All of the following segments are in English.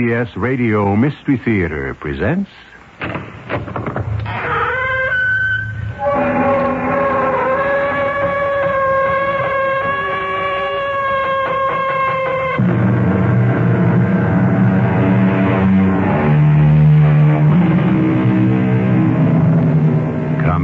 CBS Radio Mystery Theater presents... Come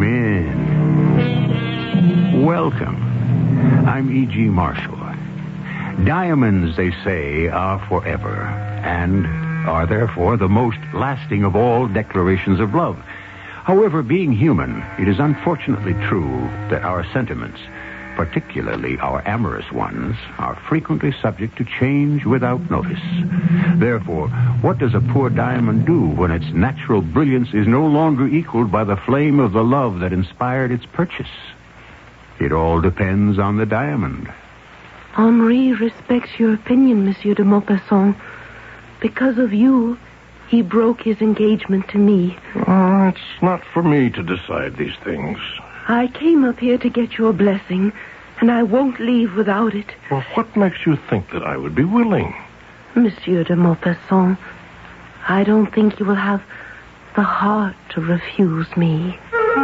in. Welcome. I'm E.G. Marshall. Diamonds, they say, are forever, and are therefore the most lasting of all declarations of love. However, being human, it is unfortunately true that our sentiments, particularly our amorous ones, are frequently subject to change without notice. Therefore, what does a poor diamond do when its natural brilliance is no longer equaled by the flame of the love that inspired its purchase? It all depends on the diamond. Henri respects your opinion, Monsieur de Maupassant. Because of you, he broke his engagement to me. Oh, it's not for me to decide these things. I came up here to get your blessing, and I won't leave without it. Well, what makes you think that I would be willing? Monsieur de Maupassant, I don't think you will have the heart to refuse me.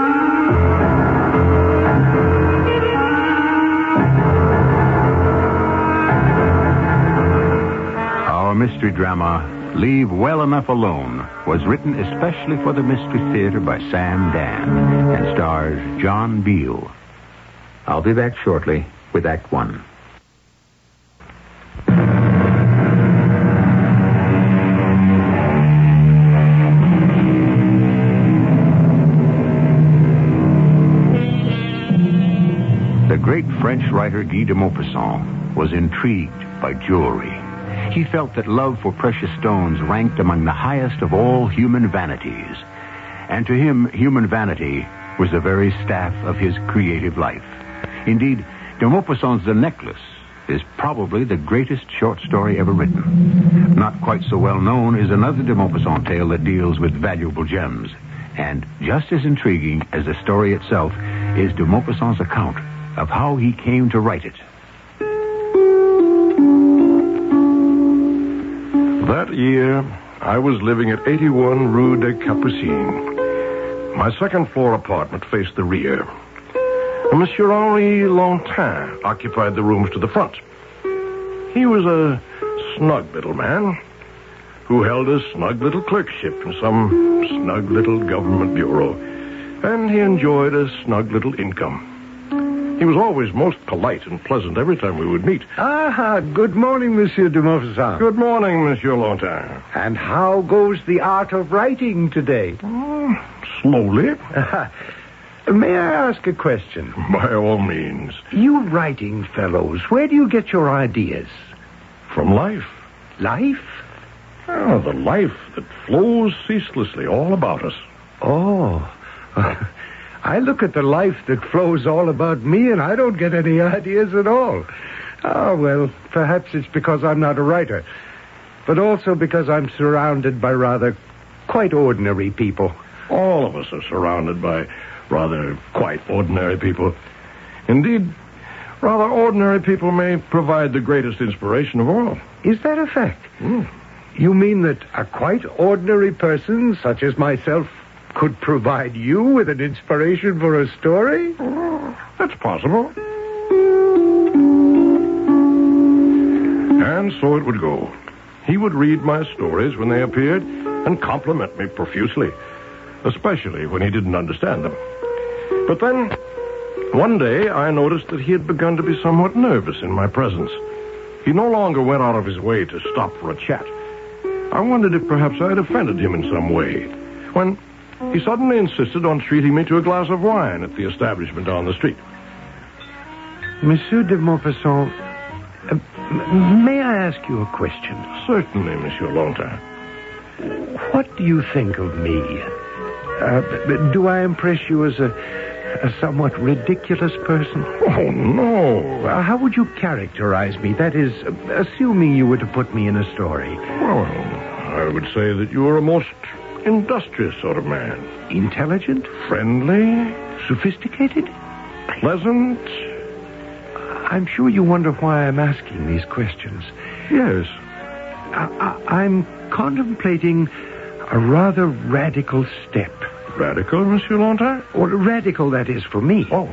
Our mystery drama, Leave Well Enough Alone, was written especially for the Mystery Theater by Sam Dan and stars John Beal. I'll be back shortly with Act One. The great French writer Guy de Maupassant was intrigued by jewelry. He felt that love for precious stones ranked among the highest of all human vanities. And to him, human vanity was the very staff of his creative life. Indeed, de Maupassant's The Necklace is probably the greatest short story ever written. Not quite so well known is another de Maupassant tale that deals with valuable gems. And just as intriguing as the story itself is de Maupassant's account of how he came to write it. That year, I was living at 81 Rue des Capucines. My second-floor apartment faced the rear. Monsieur Henri Lontin occupied the rooms to the front. He was a snug little man who held a snug little clerkship in some snug little government bureau, and he enjoyed a snug little income. He was always most polite and pleasant every time we would meet. Ah, good morning, Monsieur de Maupassant. Good morning, Monsieur Lontin. And how goes the art of writing today? Slowly. May I ask a question? By all means. You writing fellows, where do you get your ideas? From life. Life? Oh, the life that flows ceaselessly all about us. Oh. I look at the life that flows all about me, and I don't get any ideas at all. Oh, well, perhaps it's because I'm not a writer, but also because I'm surrounded by rather quite ordinary people. All of us are surrounded by rather quite ordinary people. Indeed, rather ordinary people may provide the greatest inspiration of all. Is that a fact? You mean that a quite ordinary person, such as myself, could provide you with an inspiration for a story? That's possible. And so it would go. He would read my stories when they appeared and compliment me profusely, especially when he didn't understand them. But then, one day, I noticed that he had begun to be somewhat nervous in my presence. He no longer went out of his way to stop for a chat. I wondered if perhaps I had offended him in some way, when he suddenly insisted on treating me to a glass of wine at the establishment on the street. Monsieur de Maupassant, may I ask you a question? Certainly, Monsieur Lontin. What do you think of me? Do I impress you as a somewhat ridiculous person? Oh, no. How would you characterize me? That is, assuming you were to put me in a story. Well, I would say that you are a most industrious sort of man. Intelligent? Friendly? Sophisticated? Pleasant? I'm sure you wonder why I'm asking these questions. Yes. I'm contemplating a rather radical step. Radical, Monsieur Lontin? Or radical, that is, for me. Oh.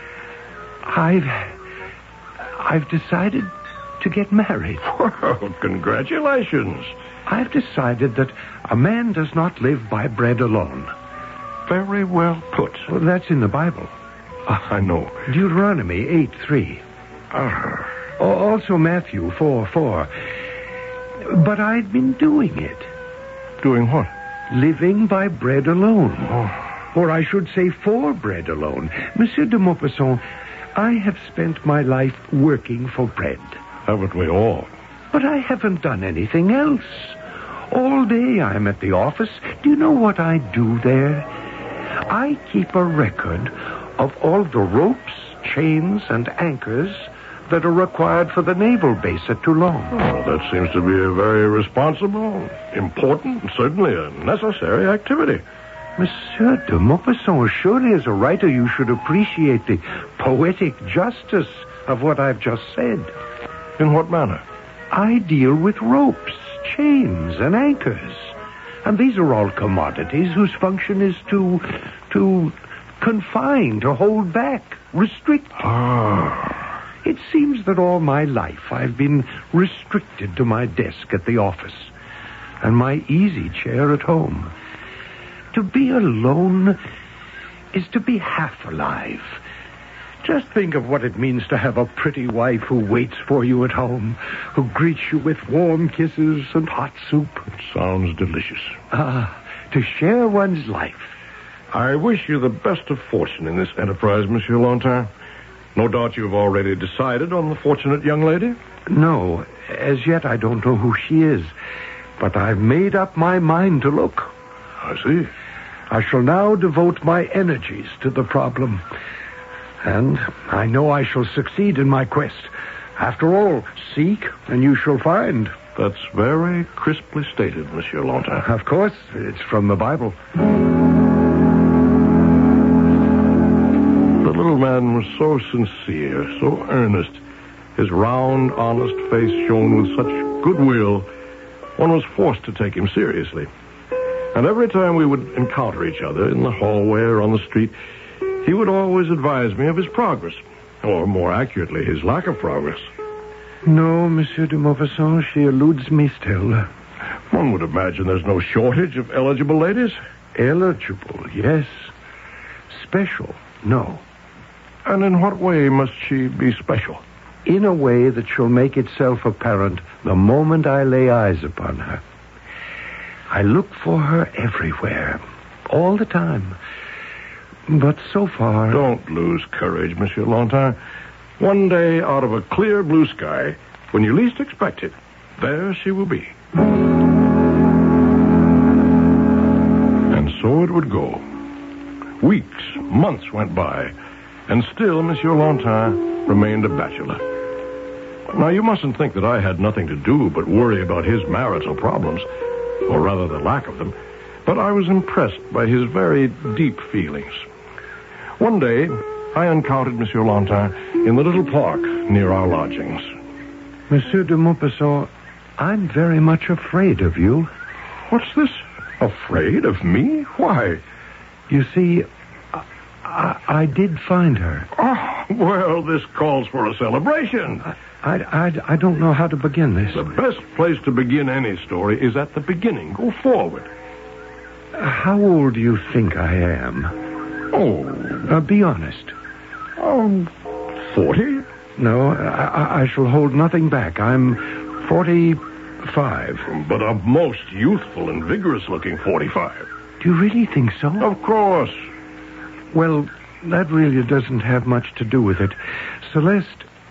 I've decided to get married. Well, congratulations. I've decided that a man does not live by bread alone. Very well put. Well, that's in the Bible. I know. Deuteronomy 8:3. Also Matthew 4:4. But I've been doing it. Doing what? Living by bread alone. Oh. Or I should say for bread alone. Monsieur de Maupassant, I have spent my life working for bread. Haven't we all? But I haven't done anything else. All day I'm at the office. Do you know what I do there? I keep a record of all the ropes, chains, and anchors that are required for the naval base at Toulon. Well, that seems to be a very responsible, important, and certainly a necessary activity. Monsieur de Maupassant, surely as a writer you should appreciate the poetic justice of what I've just said. In what manner? I deal with ropes, chains, and anchors. And these are all commodities whose function is to confine, to hold back, restrict. It seems that all my life I've been restricted to my desk at the office and my easy chair at home. To be alone is to be half alive. Just think of what it means to have a pretty wife who waits for you at home, who greets you with warm kisses and hot soup. Sounds delicious. To share one's life. I wish you the best of fortune in this enterprise, Monsieur Lontin. No doubt you've already decided on the fortunate young lady? No, as yet I don't know who she is, but I've made up my mind to look. I see. I shall now devote my energies to the problem. And I know I shall succeed in my quest. After all, seek and you shall find. That's very crisply stated, Monsieur Lontin. Of course, it's from the Bible. The little man was so sincere, so earnest. His round, honest face shone with such goodwill, one was forced to take him seriously. And every time we would encounter each other in the hallway or on the street, he would always advise me of his progress, or more accurately, his lack of progress. No, Monsieur de Maupassant, she eludes me still. One would imagine there's no shortage of eligible ladies. Eligible, yes. Special, no. And in what way must she be special? In a way that shall make itself apparent the moment I lay eyes upon her. I look for her everywhere, all the time. But so far... Don't lose courage, Monsieur Lontin. One day, out of a clear blue sky, when you least expect it, there she will be. And so it would go. Weeks, months went by, and still Monsieur Lontin remained a bachelor. Now, you mustn't think that I had nothing to do but worry about his marital problems, or rather the lack of them, but I was impressed by his very deep feelings. One day, I encountered Monsieur Lontin in the little park near our lodgings. Monsieur de Maupassant, I'm very much afraid of you. What's this? Afraid of me? Why? You see, I did find her. Oh, well, this calls for a celebration. I don't know how to begin this. The best place to begin any story is at the beginning. Go forward. How old do you think I am? Oh. Be honest. 40? No, I shall hold nothing back. I'm 45. But a most youthful and vigorous-looking 45. Do you really think so? Of course. Well, that really doesn't have much to do with it. Celeste.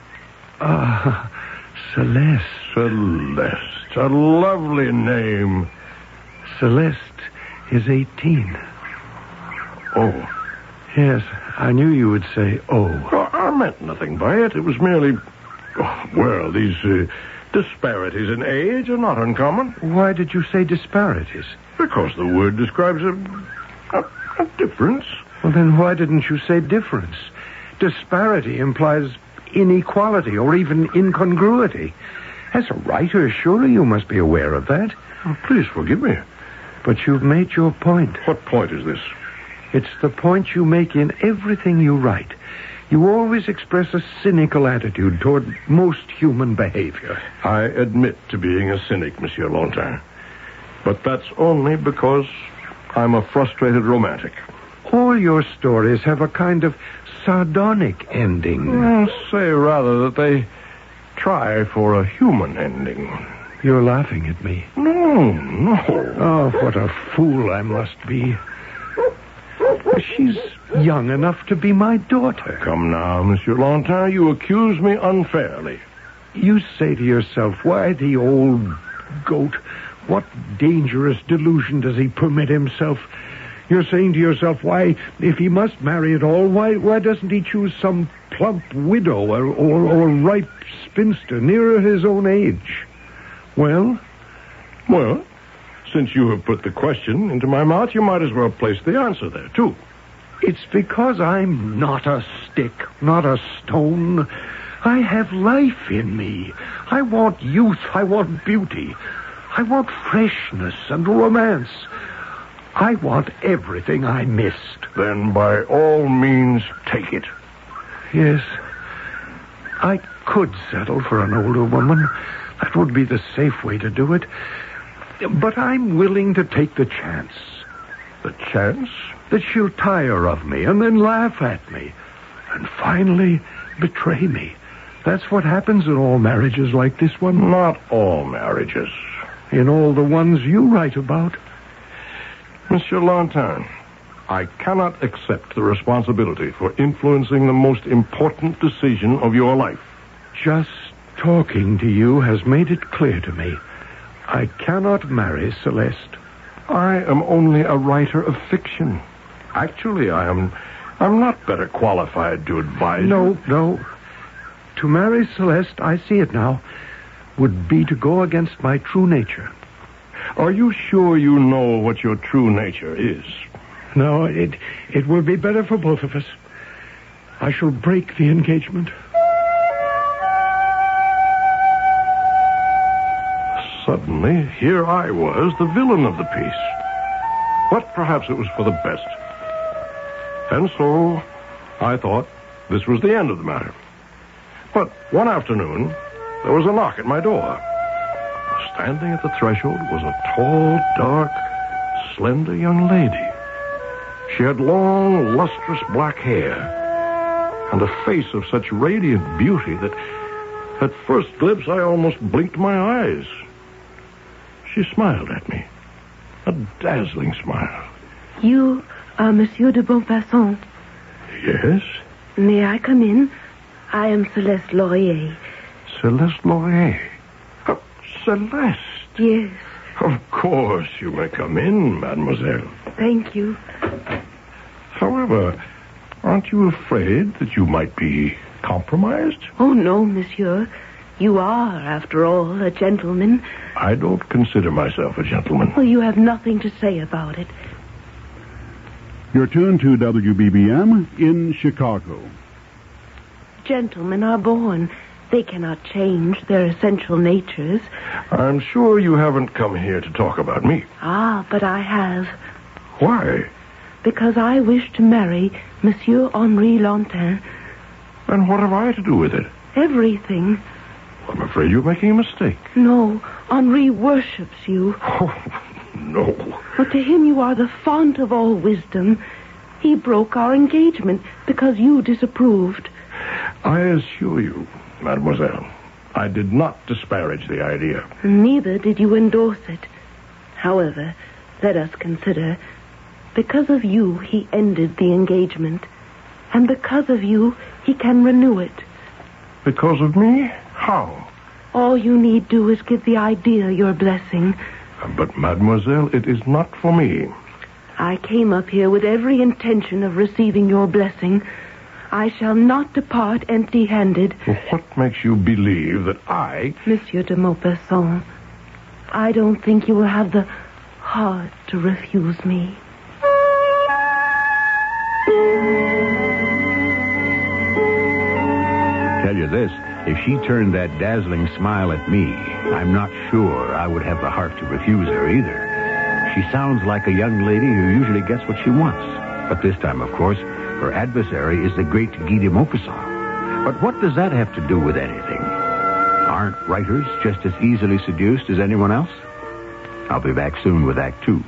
Celeste. Celeste. A lovely name. Celeste is 18. Oh. Yes, I knew you would say, oh. I meant nothing by it. It was merely... well, these disparities in age are not uncommon. Why did you say disparities? Because the word describes a difference. Well, then why didn't you say difference? Disparity implies inequality or even incongruity. As a writer, surely you must be aware of that. Oh, please forgive me. But you've made your point. What point is this? It's the point you make in everything you write. You always express a cynical attitude toward most human behavior. I admit to being a cynic, Monsieur Lontin. But that's only because I'm a frustrated romantic. All your stories have a kind of sardonic ending. I'll say rather that they try for a human ending. You're laughing at me. No. Oh, what a fool I must be. She's young enough to be my daughter. Come now, Monsieur Lontin, you accuse me unfairly. You say to yourself, why the old goat? What dangerous delusion does he permit himself? You're saying to yourself, why, if he must marry at all, why doesn't he choose some plump widow or ripe spinster nearer his own age? Well, since you have put the question into my mouth, you might as well place the answer there, too. It's because I'm not a stick, not a stone. I have life in me. I want youth. I want beauty. I want freshness and romance. I want everything I missed. Then by all means, take it. Yes. I could settle for an older woman. That would be the safe way to do it. But I'm willing to take the chance. The chance? That she'll tire of me and then laugh at me. And finally betray me. That's what happens in all marriages like this one. Not all marriages. In all the ones you write about. Monsieur Lontin, I cannot accept the responsibility for influencing the most important decision of your life. Just talking to you has made it clear to me. I cannot marry Celeste. I am only a writer of fiction. Actually, I'm not better qualified to advise. No. To marry Celeste, I see it now, would be to go against my true nature. Are you sure you know what your true nature is? No, it will be better for both of us. I shall break the engagement. Suddenly, here I was, the villain of the piece. But perhaps it was for the best. And so, I thought this was the end of the matter. But one afternoon, there was a knock at my door. Standing at the threshold was a tall, dark, slender young lady. She had long, lustrous black hair and a face of such radiant beauty that at first glimpse I almost blinked my eyes. She smiled at me, a dazzling smile. You are Monsieur de Montfaucon. Yes? May I come in? I am Celeste Laurier. Celeste Laurier? Oh, Celeste? Yes. Of course you may come in, mademoiselle. Thank you. However, aren't you afraid that you might be compromised? Oh, no, monsieur. You are, after all, a gentleman. I don't consider myself a gentleman. Well, you have nothing to say about it. You're tuned to WBBM in Chicago. Gentlemen are born. They cannot change their essential natures. I'm sure you haven't come here to talk about me. Ah, but I have. Why? Because I wish to marry Monsieur Henri Lontin. And what have I to do with it? Everything. I'm afraid you're making a mistake. No, Henri worships you. Oh, no. But to him you are the font of all wisdom. He broke our engagement because you disapproved. I assure you, mademoiselle, I did not disparage the idea. Neither did you endorse it. However, let us consider. Because of you, he ended the engagement. And because of you, he can renew it. Because of me? How? All you need do is give the idea your blessing. But, mademoiselle, it is not for me. I came up here with every intention of receiving your blessing. I shall not depart empty-handed. What makes you believe that I... Monsieur de Maupassant, I don't think you will have the heart to refuse me. Tell you this, If she turned that dazzling smile at me, I'm not sure I would have the heart to refuse her either. She sounds like a young lady who usually gets what she wants. But this time, of course, her adversary is the great Guy de Maupassant. But what does that have to do with anything? Aren't writers just as easily seduced as anyone else? I'll be back soon with Act 2.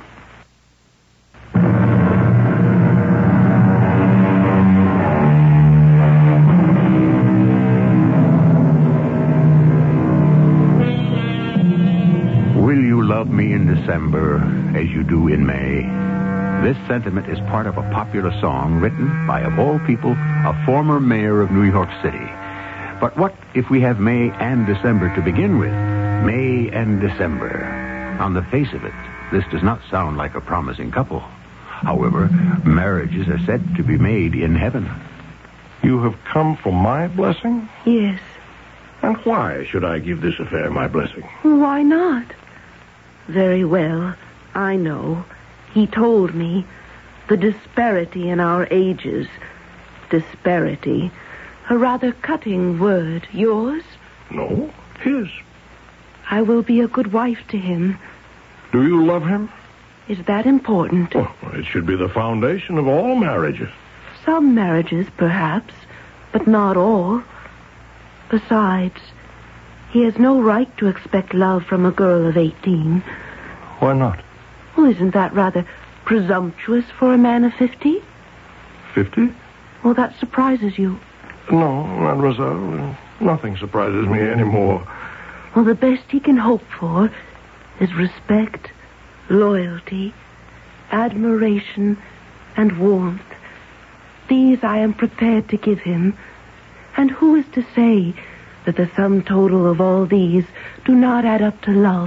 Will you love me in December as you do in May? This sentiment is part of a popular song written by, of all people, a former mayor of New York City. But what if we have May and December to begin with? May and December. On the face of it, this does not sound like a promising couple. However, marriages are said to be made in heaven. You have come for my blessing? Yes. And why should I give this affair my blessing? Why not? Very well, I know. He told me the disparity in our ages. Disparity. A rather cutting word. Yours? No, his. I will be a good wife to him. Do you love him? Is that important? Oh, it should be the foundation of all marriages. Some marriages, perhaps, but not all. Besides, he has no right to expect love from a girl of 18. Why not? Well, isn't that rather presumptuous for a man of 50? 50? Well, that surprises you. No, mademoiselle. Nothing surprises me anymore. Well, the best he can hope for is respect, loyalty, admiration, and warmth. These I am prepared to give him. And who is to say that the sum total of all these do not add up to love?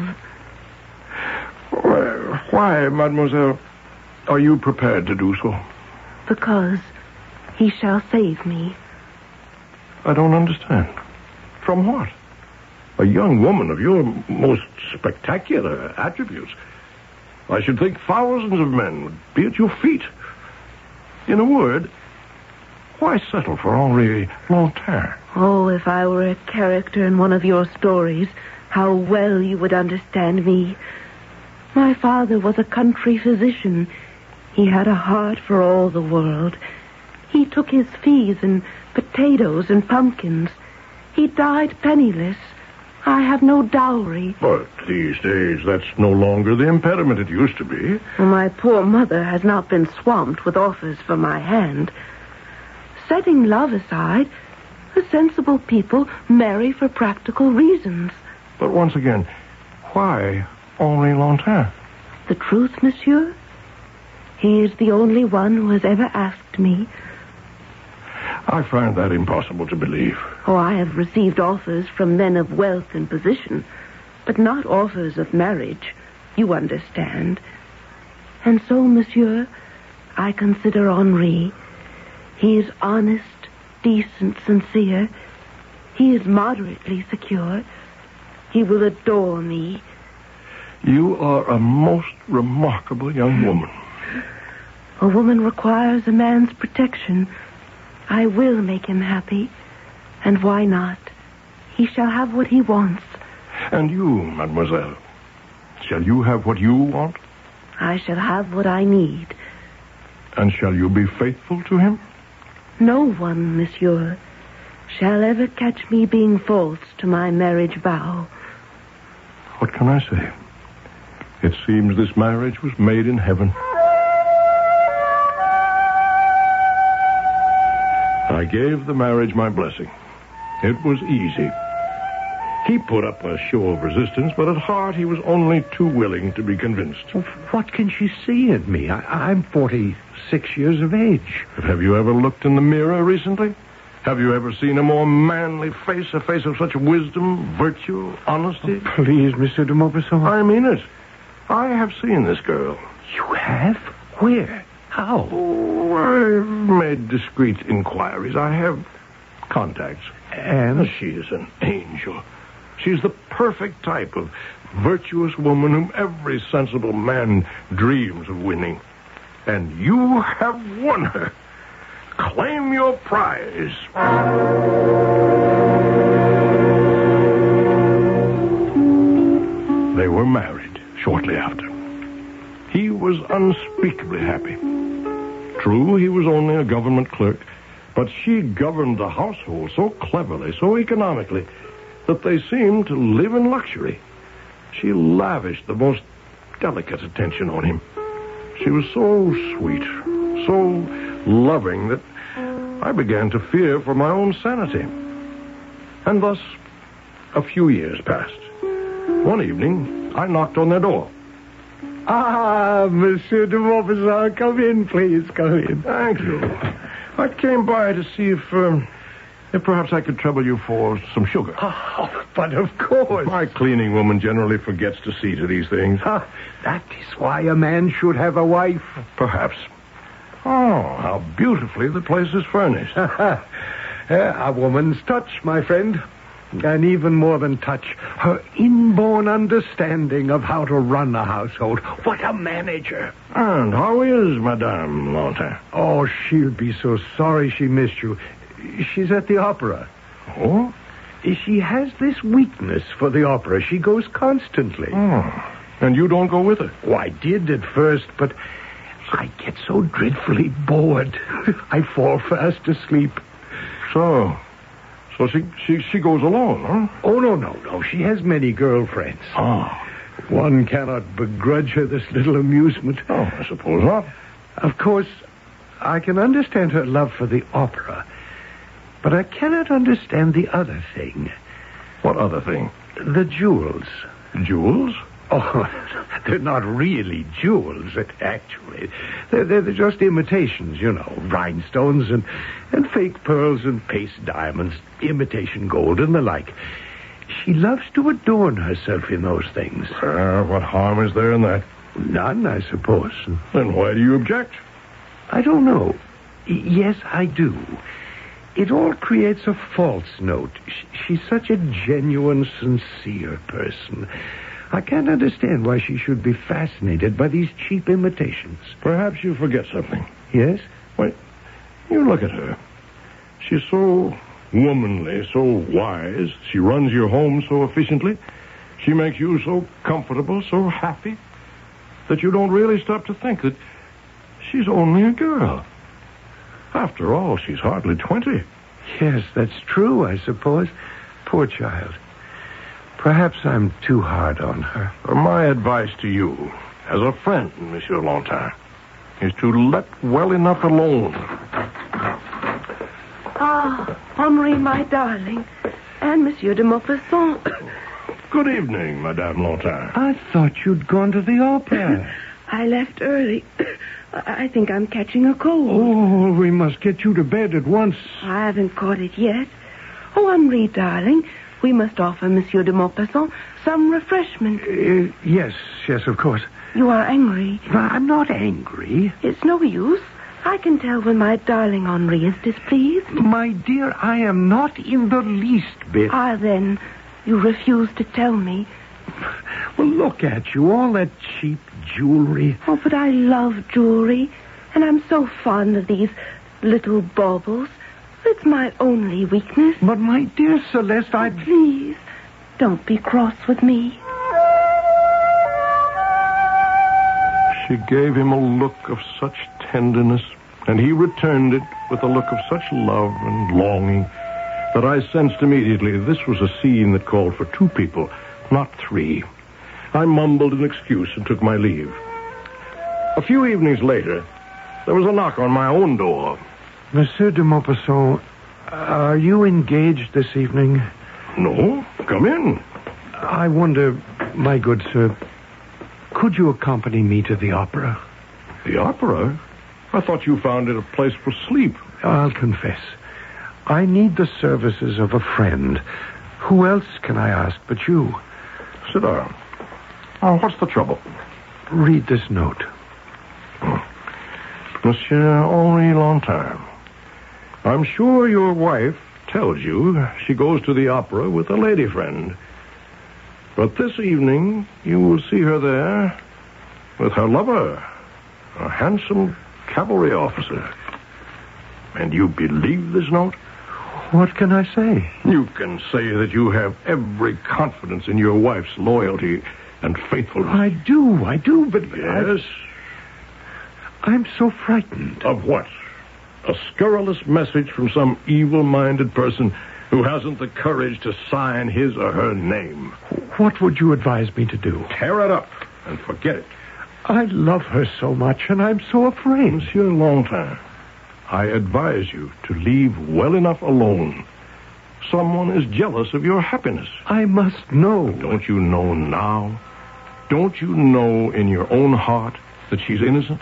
Why, mademoiselle, are you prepared to do so? Because he shall save me. I don't understand. From what? A young woman of your most spectacular attributes. I should think thousands of men would be at your feet. In a word, why settle for Henri Lanterne? Oh, if I were a character in one of your stories, how well you would understand me. My father was a country physician. He had a heart for all the world. He took his fees in potatoes and pumpkins. He died penniless. I have no dowry. But these days, that's no longer the impediment it used to be. My poor mother has not been swamped with offers for my hand. Setting love aside, the sensible people marry for practical reasons. But once again, why Henri Lanterne? The truth, monsieur? He is the only one who has ever asked me. I find that impossible to believe. Oh, I have received offers from men of wealth and position, but not offers of marriage. You understand. And so, monsieur, I consider Henri. He is honest, decent, sincere. He is moderately secure. He will adore me. You are a most remarkable young woman. A woman requires a man's protection. I will make him happy. And why not? He shall have what he wants. And you, mademoiselle, shall you have what you want? I shall have what I need. And shall you be faithful to him? No one, monsieur, shall ever catch me being false to my marriage vow. What can I say? It seems this marriage was made in heaven. I gave the marriage my blessing. It was easy. He put up a show of resistance, but at heart he was only too willing to be convinced. What can she see in me? I'm 46 years of age. But have you ever looked in the mirror recently? Have you ever seen a more manly face, a face of such wisdom, virtue, honesty? Oh, please, Mr. de Maupassant. I mean it. I have seen this girl. You have? Where? How? Oh, I've made discreet inquiries. I have contacts. And? She is an angel. She's the perfect type of virtuous woman whom every sensible man dreams of winning. And you have won her. Claim your prize. They were married shortly after. He was unspeakably happy. True, he was only a government clerk, but she governed the household so cleverly, so economically, that they seemed to live in luxury. She lavished the most delicate attention on him. She was so sweet, so loving that I began to fear for my own sanity. And thus, a few years passed. One evening, I knocked on their door. Ah, Monsieur de Maupassant, come in, please, come in. Thank you. I came by to see if perhaps I could trouble you for some sugar. Oh, but of course. My cleaning woman generally forgets to see to these things. That is why a man should have a wife. Perhaps. Oh, how beautifully the place is furnished. A woman's touch, my friend. And even more than touch, her inborn understanding of how to run a household. What a manager. And how is Madame Lantin? Oh, she'll be so sorry she missed you. She's at the opera. Oh? She has this weakness for the opera. She goes constantly. Oh. And you don't go with her? Oh, I did at first, but I get so dreadfully bored. I fall fast asleep. So she goes alone, huh? Oh, no. She has many girlfriends. Oh. One cannot begrudge her this little amusement. Oh, I suppose not. Of course, I can understand her love for the opera, but I cannot understand the other thing. What other thing? The jewels. Jewels? Oh, they're not really jewels, actually. They're just imitations, rhinestones and fake pearls and paste diamonds, imitation gold and the like. She loves to adorn herself in those things. What harm is there in that? None, I suppose. Then why do you object? I don't know. Yes, I do. It all creates a false note. She's such a genuine, sincere person. I can't understand why she should be fascinated by these cheap imitations. Perhaps you forget something. Yes? Why, you look at her. She's so womanly, so wise. She runs your home so efficiently. She makes you so comfortable, so happy, that you don't really stop to think that she's only a girl. After all, she's hardly 20. Yes, that's true, I suppose. Poor child. Perhaps I'm too hard on her. My advice to you, as a friend, Monsieur Lantin, is to let well enough alone. Ah, Henri, my darling. And Monsieur de Maupassant. Good evening, Madame Lantin. I thought you'd gone to the opera. I left early. I think I'm catching a cold. Oh, we must get you to bed at once. I haven't caught it yet. Oh, Henri, darling, we must offer Monsieur de Maupassant some refreshment. Yes, of course. You are angry. I'm not angry. It's no use. I can tell when my darling Henri is displeased. My dear, I am not in the least bit. Ah, then, you refuse to tell me. Well, look at you, all that cheap jewelry. Oh, but I love jewelry, and I'm so fond of these little baubles. It's my only weakness. But, my dear Celeste, Please, don't be cross with me. She gave him a look of such tenderness, and he returned it with a look of such love and longing, that I sensed immediately this was a scene that called for two people, not three. I mumbled an excuse and took my leave. A few evenings later, there was a knock on my own door. Monsieur de Maupassant, are you engaged this evening? No, come in. I wonder, my good sir, could you accompany me to the opera? The opera? I thought you found it a place for sleep. I'll confess. I need the services of a friend. Who else can I ask but you? Sit down. Oh, what's the trouble? Read this note. Monsieur Henri Lantin, I'm sure your wife tells you she goes to the opera with a lady friend. But this evening, you will see her there with her lover, a handsome cavalry officer. And you believe this note? What can I say? You can say that you have every confidence in your wife's loyalty, and faithfulness. I do, but... Yes? I'm so frightened. Of what? A scurrilous message from some evil-minded person who hasn't the courage to sign his or her name. What would you advise me to do? Tear it up and forget it. I love her so much, and I'm so afraid. Monsieur Longtin, I advise you to leave well enough alone. Someone is jealous of your happiness. I must know. Don't you know now? Don't you know in your own heart that she's innocent?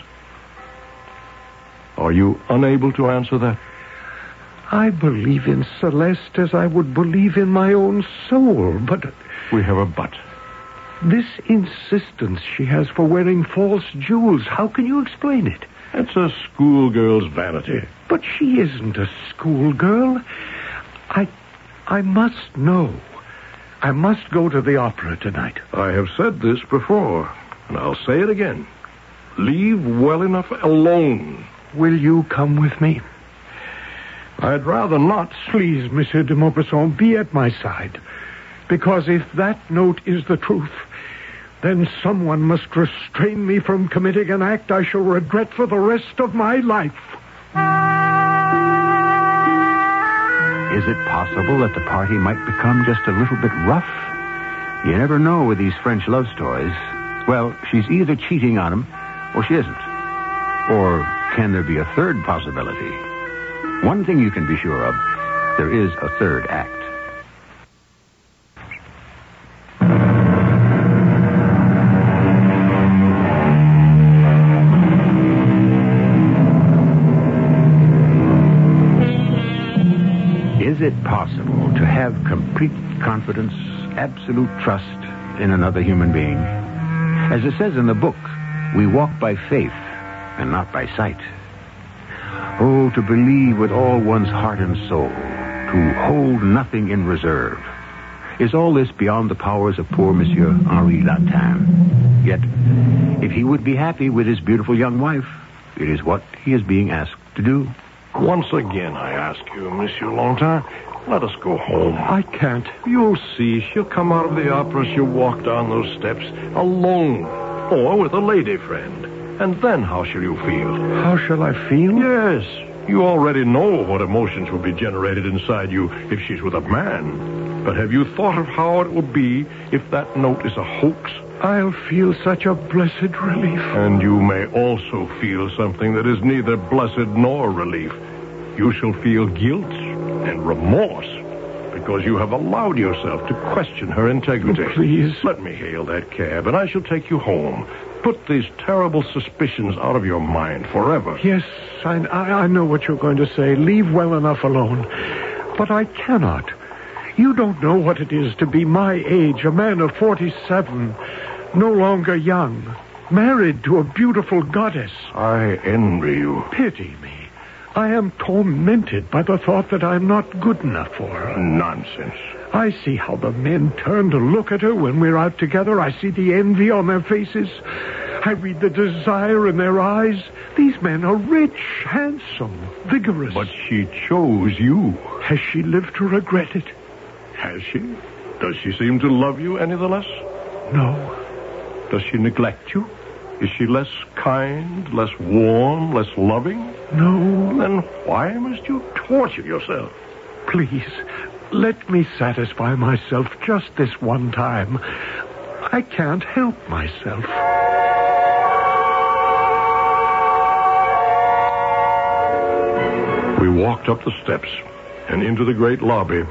Are you unable to answer that? I believe in Celeste as I would believe in my own soul, but... We have a but. This insistence she has for wearing false jewels, how can you explain it? It's a schoolgirl's vanity. But she isn't a schoolgirl. I must know. I must go to the opera tonight. I have said this before, and I'll say it again. Leave well enough alone. Will you come with me? I'd rather not. Please, Monsieur de Maupassant, be at my side. Because if that note is the truth, then someone must restrain me from committing an act I shall regret for the rest of my life. Is it possible that the party might become just a little bit rough? You never know with these French love stories. Well, she's either cheating on him or she isn't. Or can there be a third possibility? One thing you can be sure of, there is a third act. Is it possible to have complete confidence, absolute trust in another human being? As it says in the book, we walk by faith and not by sight. Oh, to believe with all one's heart and soul, to hold nothing in reserve. Is all this beyond the powers of poor Monsieur Henri Lantin? Yet, if he would be happy with his beautiful young wife, it is what he is being asked to do. Once again, I ask you, Monsieur Longtin, let us go home. I can't. You'll see. She'll come out of the opera. She'll walk down those steps alone or with a lady friend. And then how shall you feel? How shall I feel? Yes. You already know what emotions will be generated inside you if she's with a man. But have you thought of how it will be if that note is a hoax? I'll feel such a blessed relief. And you may also feel something that is neither blessed nor relief. You shall feel guilt and remorse because you have allowed yourself to question her integrity. Oh, please. Let me hail that cab, and I shall take you home. Put these terrible suspicions out of your mind forever. Yes, I know what you're going to say. Leave well enough alone. But I cannot. You don't know what it is to be my age, a man of 47, no longer young, married to a beautiful goddess. I envy you. Pity me. I am tormented by the thought that I'm not good enough for her. Nonsense. I see how the men turn to look at her when we're out together. I see the envy on their faces. I read the desire in their eyes. These men are rich, handsome, vigorous. But she chose you. Has she lived to regret it? Has she? Does she seem to love you any the less? No. Does she neglect you? Is she less kind, less warm, less loving? No. Then why must you torture yourself? Please, let me satisfy myself just this one time. I can't help myself. We walked up the steps and into the great lobby.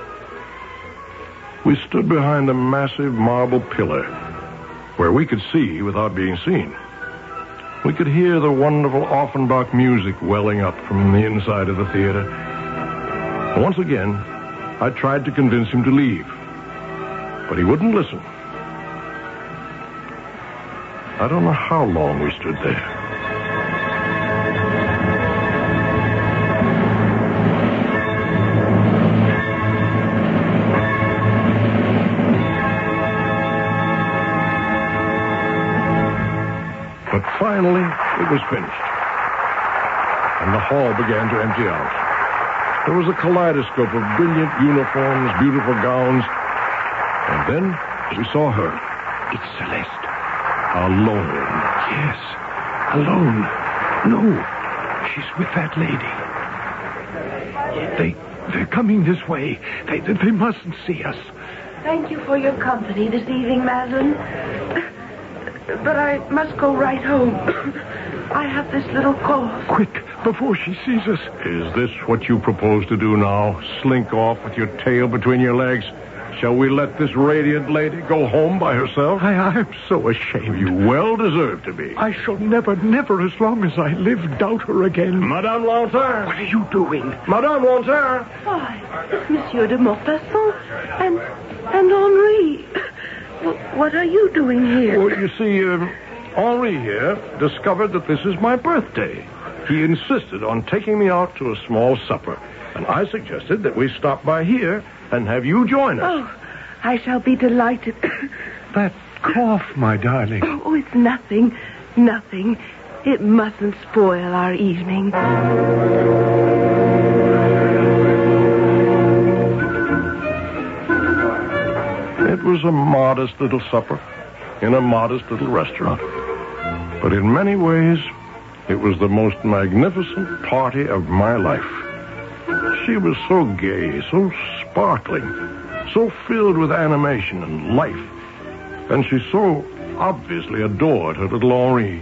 We stood behind a massive marble pillar where we could see without being seen. We could hear the wonderful Offenbach music welling up from the inside of the theater. Once again, I tried to convince him to leave, but he wouldn't listen. I don't know how long we stood there. But finally, it was finished. And the hall began to empty out. There was a kaleidoscope of brilliant uniforms, beautiful gowns. And then we saw her, It's Celeste. Alone. Yes, alone. No, she's with that lady. They're coming this way. They mustn't see us. Thank you for your company this evening, Madeline. But I must go right home. I have this little cough. Quick, before she sees us. Is this what you propose to do now? Slink off with your tail between your legs? Shall we let this radiant lady go home by herself? I'm so ashamed. You well deserve to be. I shall never, as long as I live, doubt her again. Madame Lantin. What are you doing? Madame Lantin. Why, it's Monsieur de Maupassant and Henri. What are you doing here? Well, you see, Henri here discovered that this is my birthday. He insisted on taking me out to a small supper, and I suggested that we stop by here and have you join us. Oh, I shall be delighted. That cough, my darling. Oh, it's nothing. Nothing. It mustn't spoil our evening. It was a modest little supper in a modest little restaurant. But in many ways, it was the most magnificent party of my life. She was so gay, so sparkling, so filled with animation and life. And she so obviously adored her little Henri.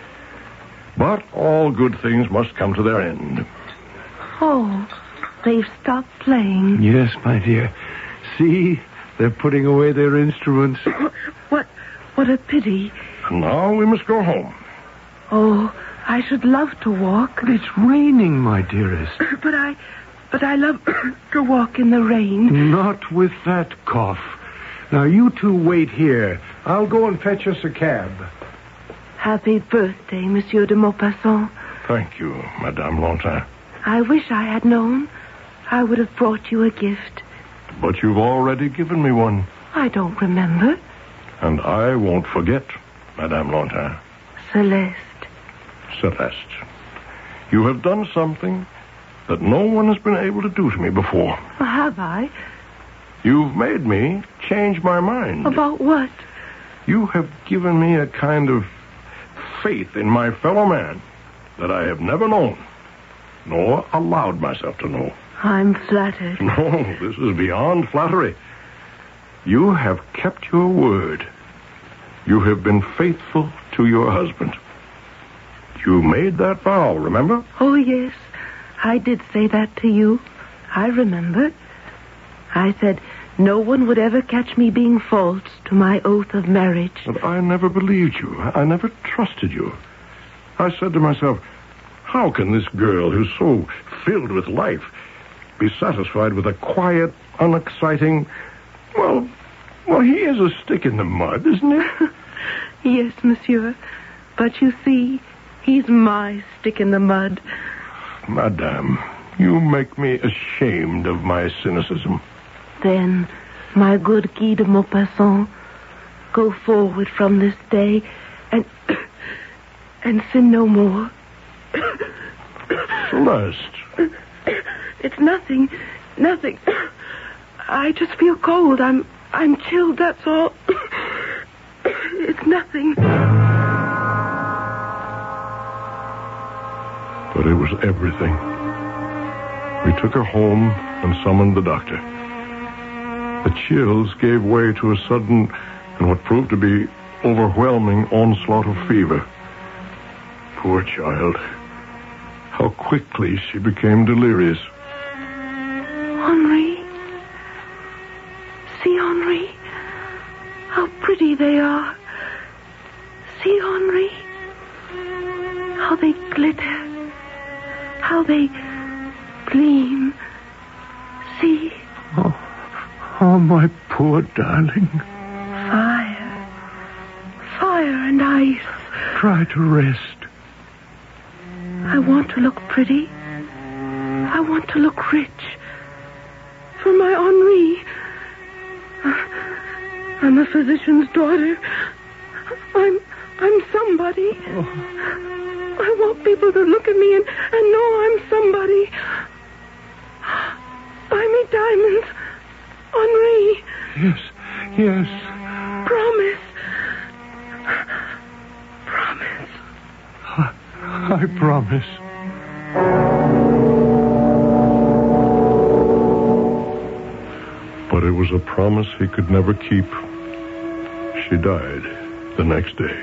But all good things must come to their end. Oh, they've stopped playing. Yes, my dear. See, they're putting away their instruments. What a pity. And now we must go home. Oh, I should love to walk. But it's raining, my dearest. But I love to walk in the rain. Not with that cough. Now, you two wait here. I'll go and fetch us a cab. Happy birthday, Monsieur de Maupassant. Thank you, Madame Lantin. I wish I had known. I would have brought you a gift. But you've already given me one. I don't remember. And I won't forget, Madame Lantin. Celeste. Celeste, you have done something that no one has been able to do to me before. Have I? You've made me change my mind. About what? You have given me a kind of faith in my fellow man that I have never known, nor allowed myself to know. I'm flattered. No, this is beyond flattery. You have kept your word. You have been faithful to your husband. You made that vow, remember? Oh, yes. I did say that to you. I remember. I said no one would ever catch me being false to my oath of marriage. But I never believed you. I never trusted you. I said to myself, how can this girl who's so filled with life be satisfied with a quiet, unexciting... Well, he is a stick in the mud, isn't he? Yes, monsieur. But you see, he's my stick in the mud. Madame, you make me ashamed of my cynicism. Then, my good Guy de Maupassant, go forward from this day and sin no more. Celeste. It's nothing. I just feel cold. I'm chilled, that's all. It's nothing. But it was everything. We took her home and summoned the doctor. The chills gave way to a sudden and what proved to be overwhelming onslaught of fever. Poor child. How quickly she became delirious. Henri. See, Henri. How pretty they are. See, Henri. How they glitter. How they gleam. See. Oh, my poor darling. Fire and ice. Try to rest. I want to look pretty. I want to look rich. For my Henri. I'm a physician's daughter. I'm somebody. Oh. I want people to look at me and know I'm somebody. Buy me diamonds. Henri. Yes. Promise. I promise. But it was a promise he could never keep. She died the next day.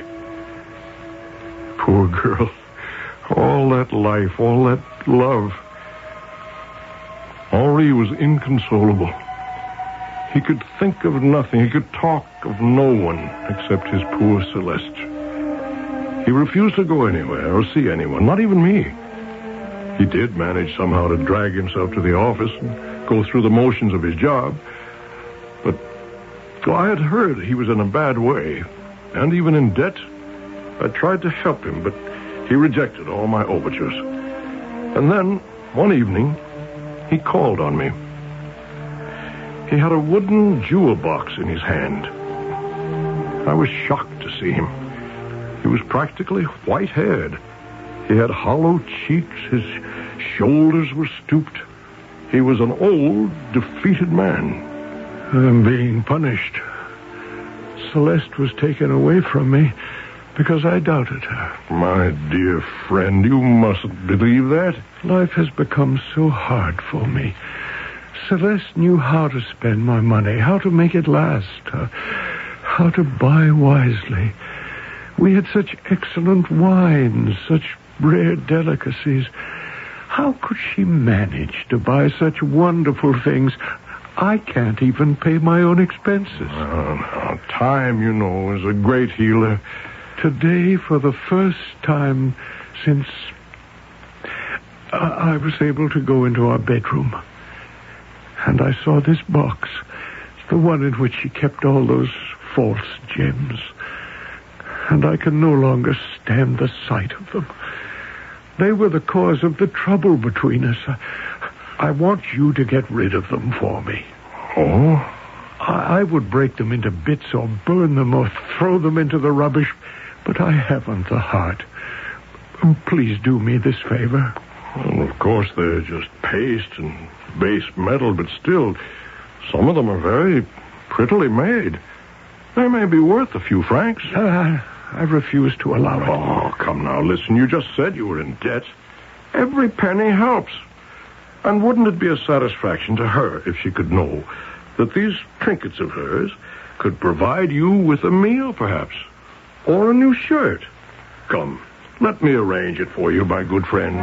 Poor girl. All that life, all that love. Henri was inconsolable. He could think of nothing. He could talk of no one except his poor Celeste. He refused to go anywhere or see anyone, not even me. He did manage somehow to drag himself to the office and go through the motions of his job. But I had heard he was in a bad way, and even in debt. I tried to help him, but he rejected all my overtures. And then, one evening, he called on me. He had a wooden jewel box in his hand. I was shocked to see him. He was practically white-haired. He had hollow cheeks. His shoulders were stooped. He was an old, defeated man. I'm being punished. Celeste was taken away from me because I doubted her. My dear friend, you mustn't believe that. Life has become so hard for me. Celeste knew how to spend my money, how to make it last, how to buy wisely. We had such excellent wines, such rare delicacies. How could she manage to buy such wonderful things? I can't even pay my own expenses. Time, you know, is a great healer. Today, for the first time since I was able to go into our bedroom, and I saw this box. It's the one in which she kept all those false gems. And I can no longer stand the sight of them. They were the cause of the trouble between us. I want you to get rid of them for me. Oh? I would break them into bits or burn them or throw them into the rubbish, but I haven't the heart. Please do me this favor. Well, of course, they're just paste and base metal, but still, some of them are very prettily made. They may be worth a few francs. I refuse to allow it. Oh, come now, listen. You just said you were in debt. Every penny helps. And wouldn't it be a satisfaction to her if she could know that these trinkets of hers could provide you with a meal, perhaps? Or a new shirt? Come, let me arrange it for you, my good friend.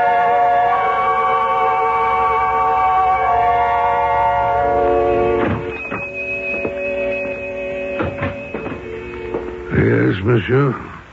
Yes, monsieur?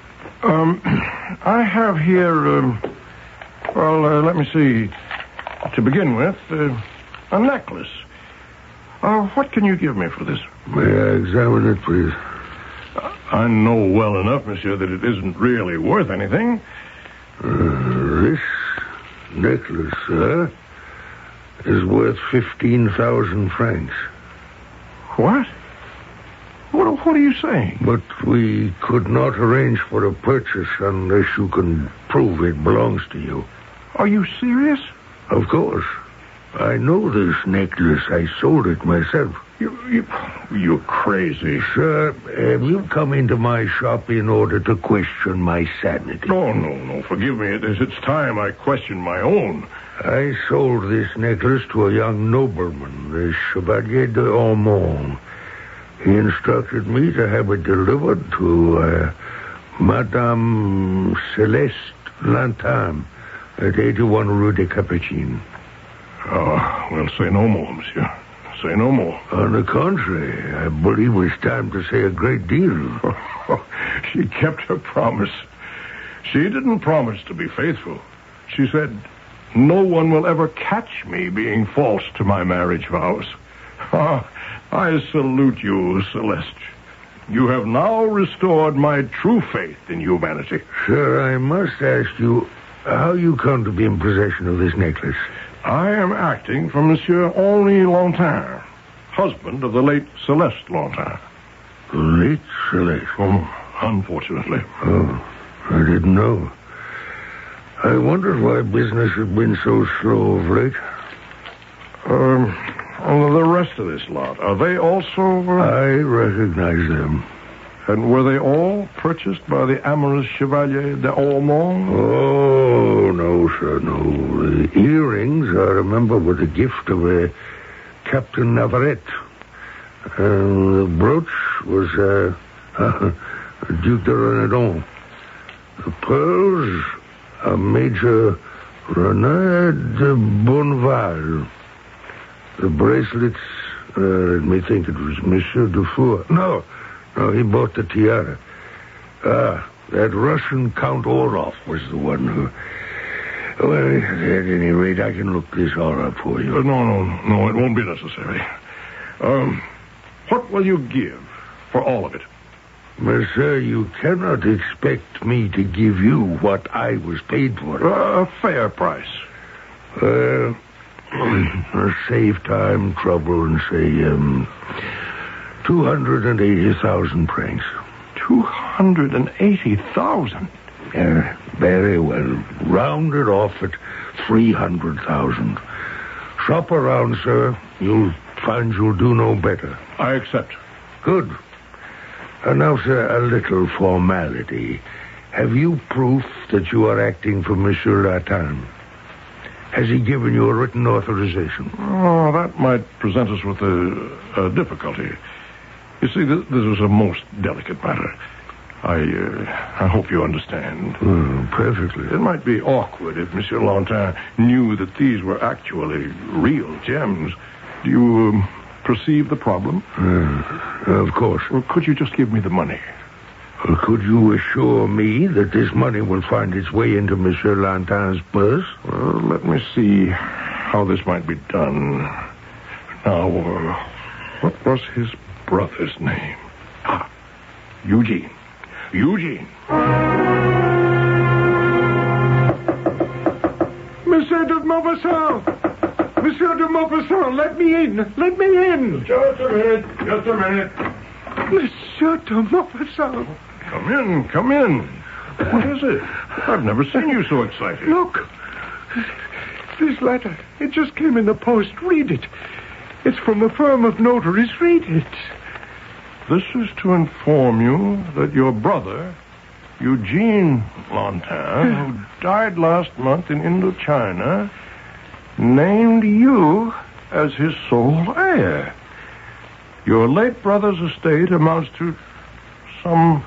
I have here, let me see. To begin with, a necklace. What can you give me for this? May I examine it, please? I know well enough, monsieur, that it isn't really worth anything. This necklace, sir, is worth 15,000 francs. What? What are you saying? But we could not arrange for a purchase unless you can prove it belongs to you. Are you serious? Of course. I know this necklace. I sold it myself. You're crazy. Sir, have you come into my shop in order to question my sanity? No. Forgive me. It's time I question my own. I sold this necklace to a young nobleman, the Chevalier de Ormond. He instructed me to have it delivered to Madame Celeste Lantin at 81 Rue des Capucines. Oh, well, say no more, monsieur. Say no more. On the contrary, I believe it's time to say a great deal. She kept her promise. She didn't promise to be faithful. She said, no one will ever catch me being false to my marriage vows. I salute you, Celeste. You have now restored my true faith in humanity. Sir, I must ask you how you come to be in possession of this necklace. I am acting for Monsieur Henri Lantin, husband of the late Celeste Lantin. Late Celeste? Oh, unfortunately. Oh, I didn't know. I wondered why business had been so slow of late. The rest of this lot, are they also... I recognize them. And were they all purchased by the amorous Chevalier d'Ormond? Oh, no, sir, no. The earrings, I remember, were the gift of Captain Navarrete. The brooch was Duc de Renaudon. The pearls, Major Renard de Bonneval. The bracelets, let me think, it was Monsieur Dufour. No, he bought the tiara. That Russian Count Orloff was the one who... Well, at any rate, I can look this all up for you. No, it won't be necessary. What will you give for all of it? Monsieur, you cannot expect me to give you what I was paid for. A fair price. Save time, trouble, and say, 280,000 francs. 280,000? Very well. Round it off at 300,000. Shop around, sir. You'll find you'll do no better. I accept. Good. And now, sir, a little formality. Have you proof that you are acting for Monsieur Latin? Has he given you a written authorization? Oh, that might present us with a difficulty. You see, this is a most delicate matter. I hope you understand. Perfectly. It might be awkward if Monsieur Lantin knew that these were actually real gems. Do you perceive the problem? Of course. Or could you just give me the money? Could you assure me that this money will find its way into Monsieur Lantin's purse? Well, let me see how this might be done. Now, what was his brother's name? Eugene. Monsieur de Maupassant! Monsieur de Maupassant, let me in! Just a minute. Monsieur de Maupassant! Come in. What is it? I've never seen you so excited. Look. This letter. It just came in the post. Read it. It's from a firm of notaries. Read it. This is to inform you that your brother, Eugene Lantin, who died last month in Indochina, named you as his sole heir. Your late brother's estate amounts to some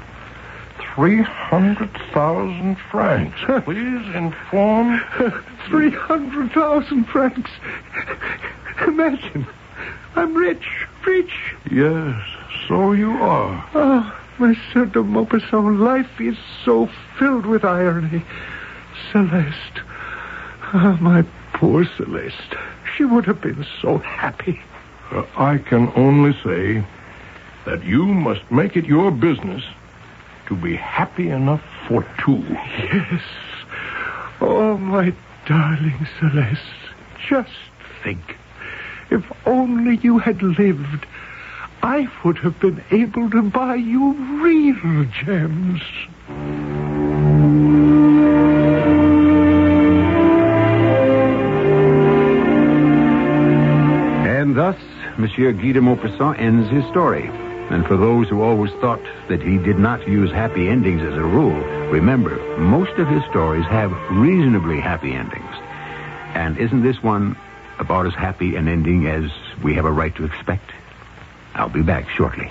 300,000 francs. Please inform... 300,000 francs. Imagine. I'm rich. Yes, so you are. Oh, Monsieur de Maupassant, life is so filled with irony. Celeste. My poor Celeste. She would have been so happy. I can only say that you must make it your business to be happy enough for two. Yes. Oh, my darling Celeste. Just think. If only you had lived, I would have been able to buy you real gems. And thus, Monsieur Guy de Maupassant ends his story. And for those who always thought that he did not use happy endings as a rule, remember, most of his stories have reasonably happy endings. And isn't this one about as happy an ending as we have a right to expect? I'll be back shortly.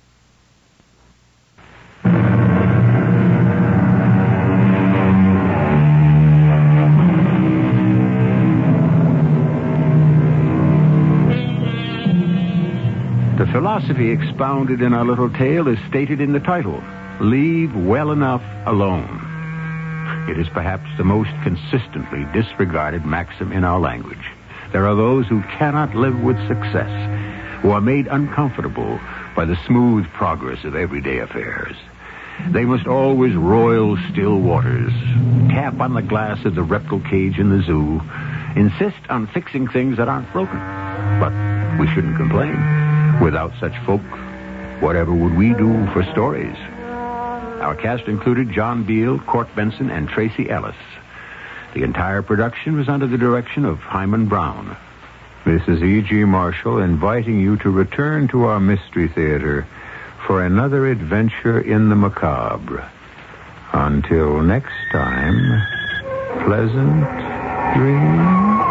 The philosophy expounded in our little tale is stated in the title, Leave Well Enough Alone. It is perhaps the most consistently disregarded maxim in our language. There are those who cannot live with success, who are made uncomfortable by the smooth progress of everyday affairs. They must always roil still waters, tap on the glass of the reptile cage in the zoo, insist on fixing things that aren't broken. But we shouldn't complain. Without such folk, whatever would we do for stories? Our cast included John Beal, Court Benson, and Tracy Ellis. The entire production was under the direction of Hyman Brown. This is E.G. Marshall inviting you to return to our Mystery Theater for another adventure in the macabre. Until next time, pleasant dreams.